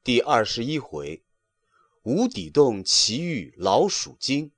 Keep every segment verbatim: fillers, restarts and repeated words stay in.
第二十一回，无底洞奇遇老鼠精。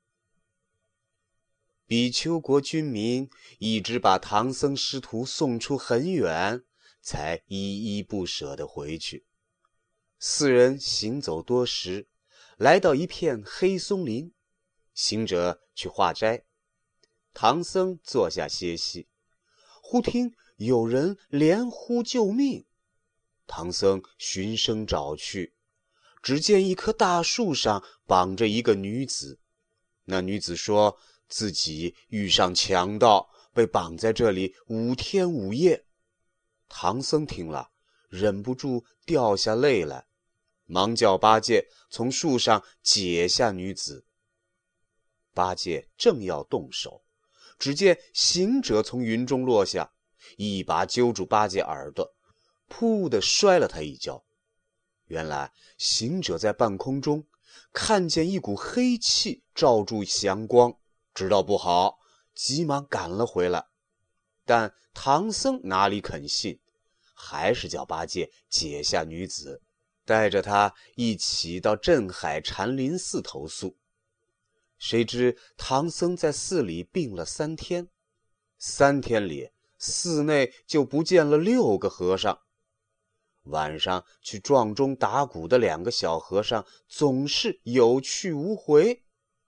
比丘国军民一直把唐僧师徒送出很远，才依依不舍地回去。四人行走多时，来到一片黑松林，行者去化斋，唐僧坐下歇息。忽听有人连呼救命，唐僧循声找去，只见一棵大树上绑着一个女子。那女子说自己遇上强盗，被绑在这里五天五夜。唐僧听了，忍不住掉下泪来，忙叫八戒从树上解下女子。八戒正要动手，只见行者从云中落下，一把揪住八戒耳朵，噗地摔了他一跤。原来行者在半空中看见一股黑气罩住祥光，知道不好，急忙赶了回来。但唐僧哪里肯信，还是叫八戒解下女子，带着她一起到镇海禅林寺投宿。谁知唐僧在寺里病了三天，三天里寺内就不见了六个和尚。晚上去撞钟打鼓的两个小和尚总是有去无回。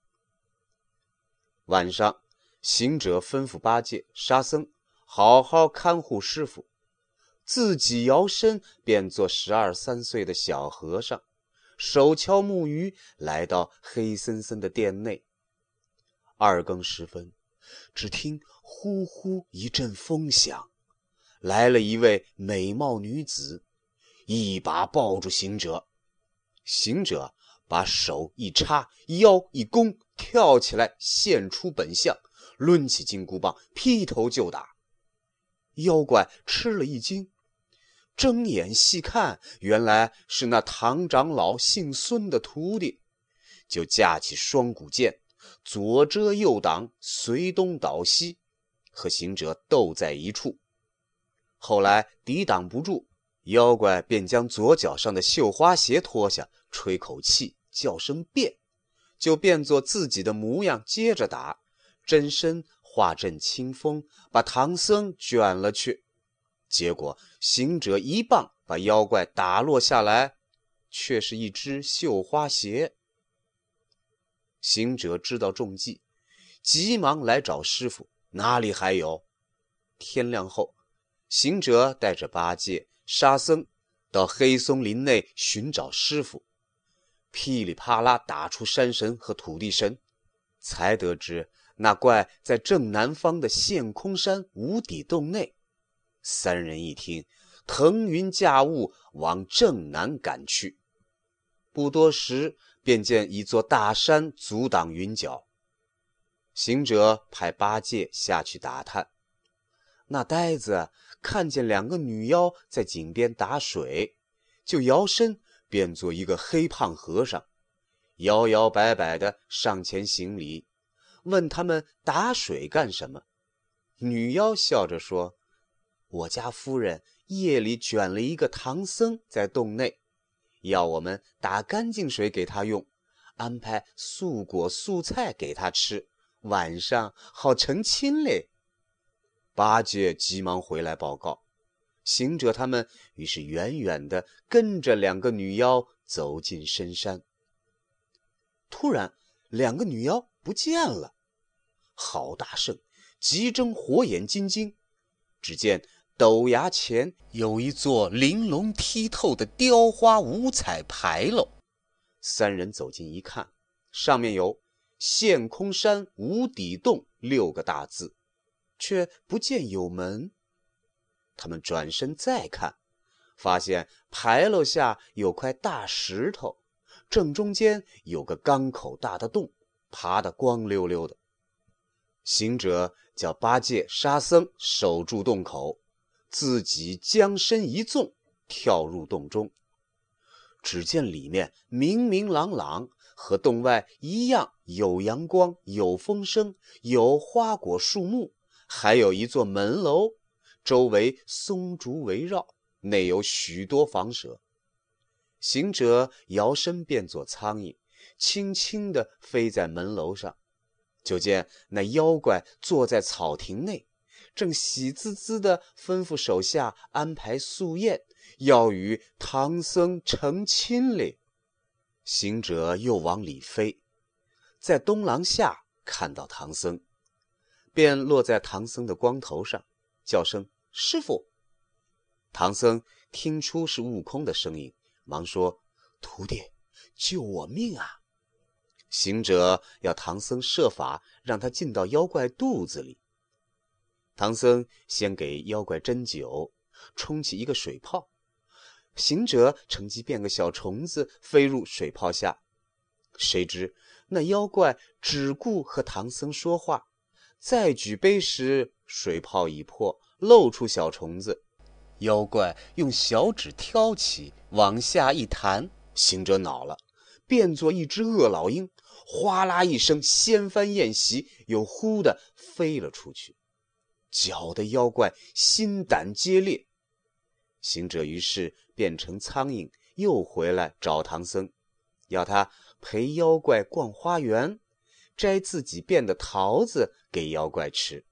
晚上行者吩咐八戒、沙僧好好看护师傅，自己摇身变作十二三岁的小和尚，手敲木鱼来到黑森森的殿内。二更时分，只听呼呼一阵风响，来了一位美貌女子，一把抱住行者。行者把手一插，腰一弓，跳起来现出本相，抡起金箍棒劈头就打。妖怪吃了一惊，睁眼细看，原来是那唐长老姓孙的徒弟，就架起双股剑，左遮右挡，随东倒西，和行者斗在一处。后来抵挡不住，妖怪便将左脚上的绣花鞋脱下，吹口气，叫声变，就变作自己的模样接着打，真身化阵清风，把唐僧卷了去。结果行者一棒把妖怪打落下来，却是一只绣花鞋。行者知道中计，急忙来找师傅，哪里还有？天亮后，行者带着八戒、沙僧到黑松林内寻找师傅，噼里啪啦打出山神和土地神，才得知那怪在正南方的陷空山无底洞内。三人一听，腾云驾雾往正南赶去。不多时，便见一座大山阻挡云脚。行者派八戒下去打探，那呆子看见两个女妖在井边打水，就摇身变作一个黑胖和尚，摇摇摆摆地上前行礼，问他们打水干什么。女妖笑着说，我家夫人夜里卷了一个唐僧在洞内，要我们打干净水给他用，安排素果素菜给他吃，晚上好成亲嘞。八戒急忙回来报告，行者他们于是远远地跟着两个女妖走进深山。突然两个女妖不见了，郝大圣急睁火眼金睛，只见陡崖前有一座玲珑剔透的雕花五彩牌楼。三人走近一看，上面有陷空山无底洞六个大字，却不见有门。他们转身再看，发现牌楼下有块大石头，正中间有个缸口大的洞，爬得光溜溜的。行者叫八戒、沙僧守住洞口，自己将身一纵，跳入洞中。只见里面明明朗朗，和洞外一样，有阳光，有风声，有花果树木，还有一座门楼，周围松竹围绕，内有许多房舍。 行者摇身变作苍蝇，轻轻地飞在门楼上，就见那妖怪坐在草亭内，正喜滋滋地吩咐手下安排素宴，要与唐僧成亲哩。行者又往里飞，在东廊下看到唐僧，便落在唐僧的光头上，叫声师父。唐僧听出是悟空的声音，忙说：徒弟，救我命啊！行者要唐僧设法让他进到妖怪肚子里。唐僧先给妖怪斟酒，冲起一个水泡，行者乘机变个小虫子飞入水泡下。谁知那妖怪只顾和唐僧说话，再举杯时，水泡已破，露出小虫子。妖怪用小指挑起，往下一弹，行者恼了，变作一只恶老鹰，哗啦一声掀翻宴席，又忽地飞了出去，搅得妖怪心胆皆裂。行者于是变成苍蝇，又回来找唐僧，要他陪妖怪逛花园，摘自己变的桃子给妖怪吃。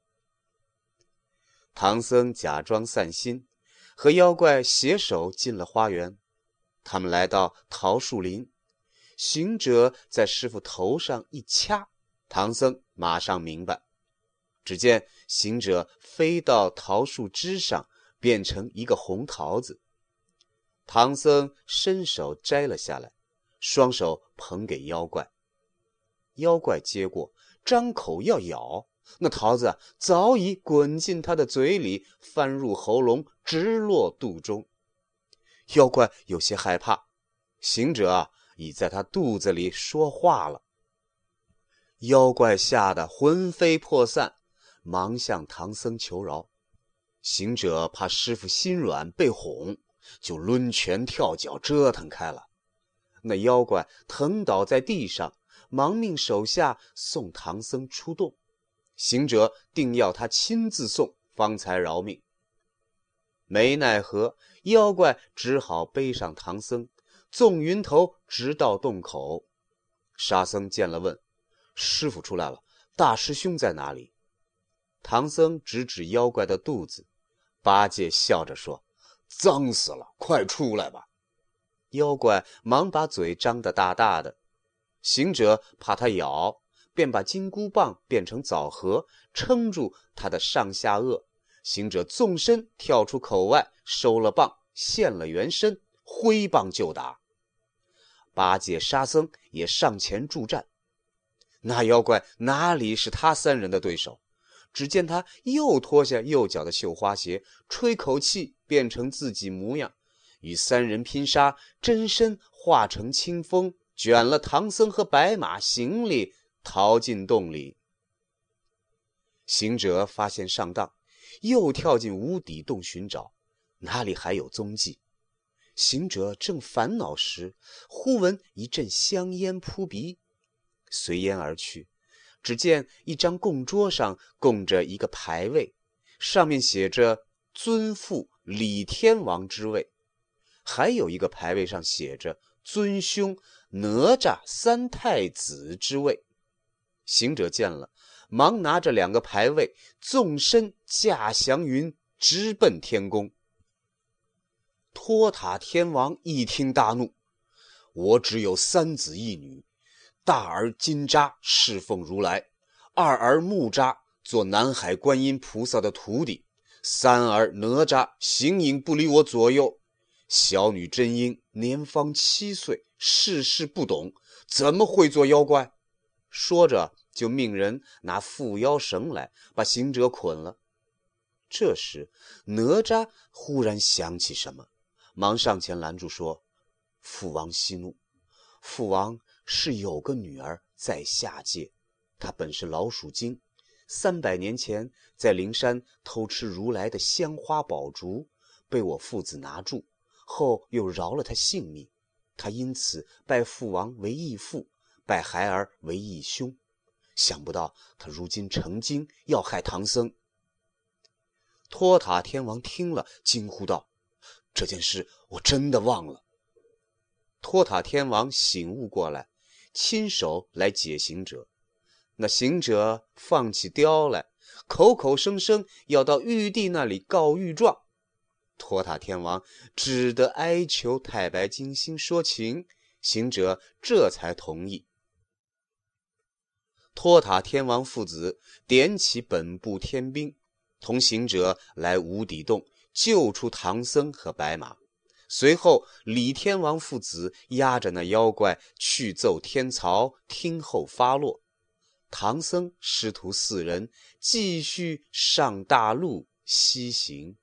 唐僧假装散心，和妖怪携手进了花园。他们来到桃树林，行者在师傅头上一掐，唐僧马上明白。只见行者飞到桃树枝上，变成一个红桃子。唐僧伸手摘了下来，双手捧给妖怪。妖怪接过，张口要咬，那桃子早已滚进他的嘴里，翻入喉咙，直落肚中。妖怪有些害怕，行者啊，已在他肚子里说话了。妖怪吓得魂飞魄散，忙向唐僧求饶。行者怕师傅心软被哄，就抡拳跳脚折腾开了。那妖怪疼倒在地上，忙命手下送唐僧出洞。行者定要他亲自送，方才饶命。没奈何，妖怪只好背上唐僧，纵云头直到洞口。沙僧见了问：师傅出来了，大师兄在哪里？唐僧指指妖怪的肚子，八戒笑着说：脏死了，快出来吧。妖怪忙把嘴张得大大的，行者怕他咬，便把金箍棒变成枣核，撑住他的上下颚。行者纵身跳出口外，收了棒，现了原身，挥棒就打。八戒、沙僧也上前助战。那妖怪哪里是他三人的对手？只见他又脱下右脚的绣花鞋，吹口气变成自己模样，与三人拼杀，真身化成清风，卷了唐僧和白马行李，逃进洞里。行者发现上当，又跳进无底洞寻找，哪里还有踪迹？行者正烦恼时，忽闻一阵香烟扑鼻，随烟而去。只见一张供桌上供着一个牌位，上面写着尊父李天王之位，还有一个牌位上写着尊兄哪吒三太子之位。行者见了，忙拿着两个牌位，纵身驾祥云，直奔天宫。托塔天王一听大怒：我只有三子一女，大儿金吒侍奉如来，二儿木吒做南海观音菩萨的徒弟，三儿哪吒形影不离我左右。小女真英年方七岁，事事不懂，怎么会做妖怪？说着就命人拿缚妖绳来，把行者捆了。这时哪吒忽然想起什么，忙上前拦住说：父王息怒，父王是有个女儿在下界，她本是老鼠精，三百年前在灵山偷吃如来的香花宝烛，被我父子拿住，后又饶了她性命。她因此拜父王为义父，拜孩儿为义兄。想不到她如今成精，要害唐僧。托塔天王听了，惊呼道：这件事我真的忘了。 托塔天王醒悟过来，亲手来解行者。那行者放起刁来，口口声声要到玉帝那里告御状。托塔天王只得哀求太白金星说情，行者这才同意。托塔天王父子点起本部天兵，同行者来无底洞救出唐僧和白马。随后李天王父子押着那妖怪去奏天曹，听候发落。唐僧师徒四人继续上大路西行。